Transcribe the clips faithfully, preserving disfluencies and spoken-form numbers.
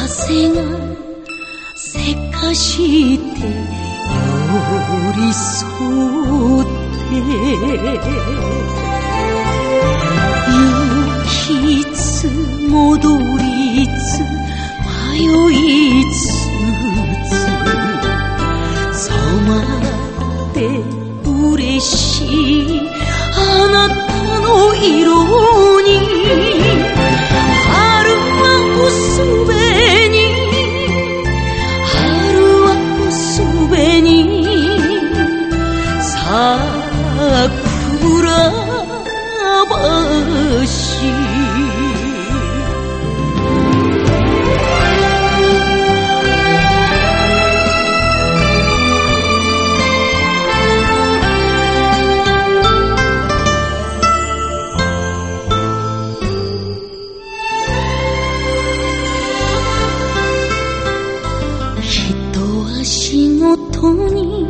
風がせかして寄り添って行きつ戻りつ迷いつつ染まって嬉しいあなたの色に春は薄紅春は薄紅桜橋仕事に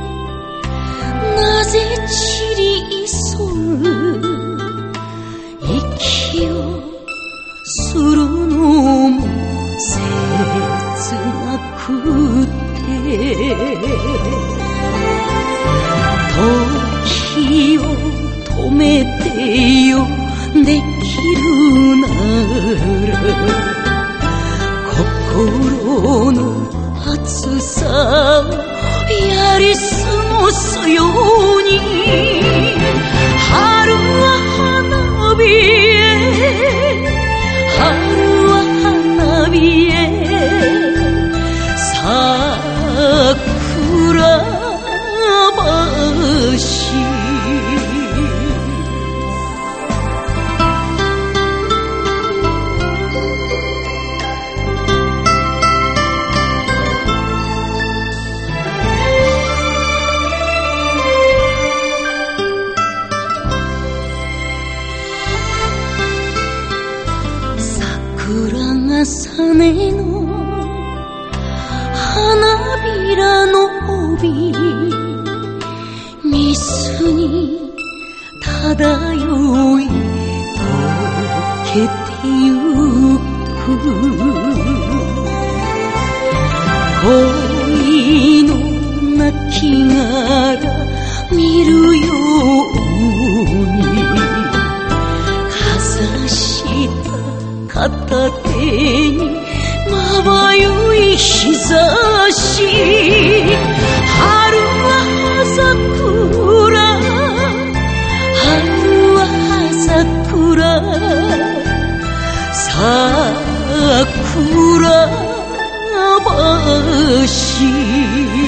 なぜ散り急ぐ息をするのも切なくて時を止めてよできるなら心の暑さをやり過ごすように春は花火へ春は花火へ桜橋桜がさねの花びらの帯水に漂い溶けてゆく恋の亡骸見るようにかざした片手にまばゆい日差し春は桜春は桜桜橋